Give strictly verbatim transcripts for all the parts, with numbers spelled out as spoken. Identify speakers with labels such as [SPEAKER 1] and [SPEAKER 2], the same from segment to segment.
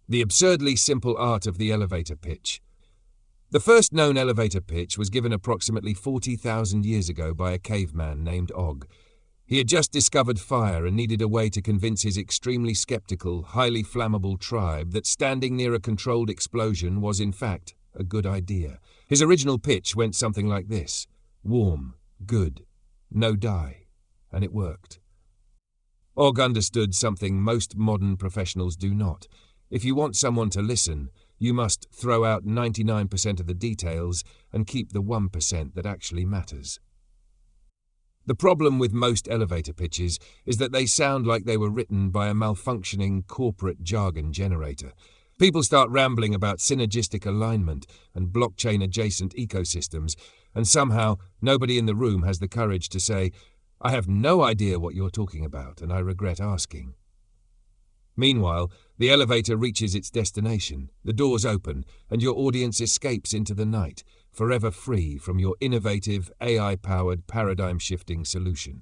[SPEAKER 1] The absurdly simple art of the elevator pitch. The first known elevator pitch was given approximately forty thousand years ago by a caveman named Og. He had just discovered fire and needed a way to convince his extremely skeptical, highly flammable tribe that standing near a controlled explosion was, in fact, a good idea. His original pitch went something like this: warm, good, no dye, and it worked. Og understood something most modern professionals do not. If you want someone to listen, you must throw out ninety-nine percent of the details and keep the one percent that actually matters. The problem with most elevator pitches is that they sound like they were written by a malfunctioning corporate jargon generator. People start rambling about synergistic alignment and blockchain-adjacent ecosystems, and somehow nobody in the room has the courage to say, "I have no idea what you're talking about, and I regret asking." Meanwhile, the elevator reaches its destination, the doors open, and your audience escapes into the night, forever free from your innovative, A I-powered, paradigm-shifting solution.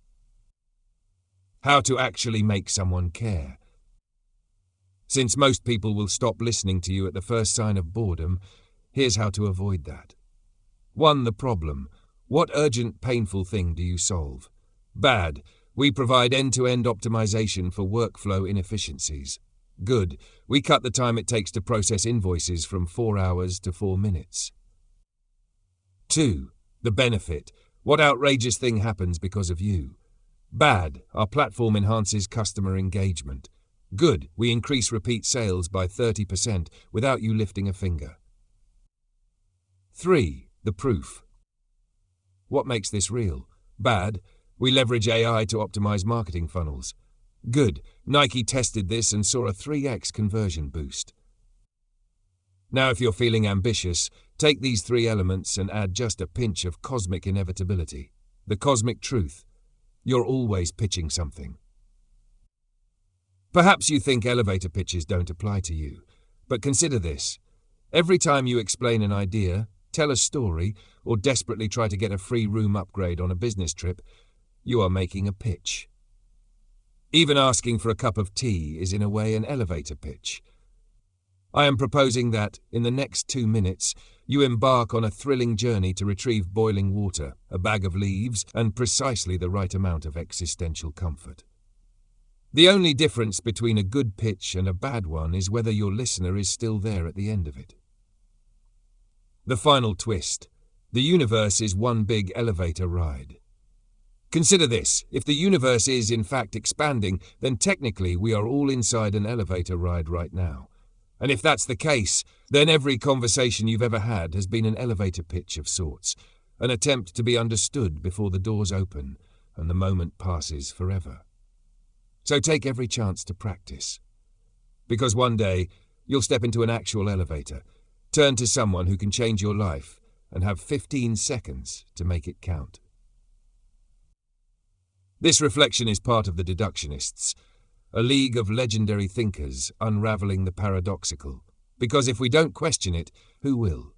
[SPEAKER 1] How to actually make someone care. Since most people will stop listening to you at the first sign of boredom, here's how to avoid that. one. The problem. What urgent, painful thing do you solve? Bad. We provide end-to-end optimization for workflow inefficiencies. Good. We cut the time it takes to process invoices from four hours to four minutes. two. The benefit. What outrageous thing happens because of you? Bad. Our platform enhances customer engagement. Good. We increase repeat sales by thirty percent without you lifting a finger. three. The proof. What makes this real? Bad. We leverage A I to optimize marketing funnels. Good. Nike tested this and saw a three x conversion boost. Now, if you're feeling ambitious, take these three elements and add just a pinch of cosmic inevitability. The cosmic truth. You're always pitching something. Perhaps you think elevator pitches don't apply to you, but consider this. Every time you explain an idea, tell a story, or desperately try to get a free room upgrade on a business trip, you are making a pitch. Even asking for a cup of tea is in a way an elevator pitch. I am proposing that, in the next two minutes, you embark on a thrilling journey to retrieve boiling water, a bag of leaves, and precisely the right amount of existential comfort. The only difference between a good pitch and a bad one is whether your listener is still there at the end of it. The final twist. The universe is one big elevator ride. Consider this. If the universe is, in fact, expanding, then technically we are all inside an elevator ride right now. And if that's the case, then every conversation you've ever had has been an elevator pitch of sorts, an attempt to be understood before the doors open and the moment passes forever. So take every chance to practice. Because one day, you'll step into an actual elevator, turn to someone who can change your life, and have fifteen seconds to make it count. This reflection is part of the Deductionists, a league of legendary thinkers unraveling the paradoxical, because if we don't question it, who will?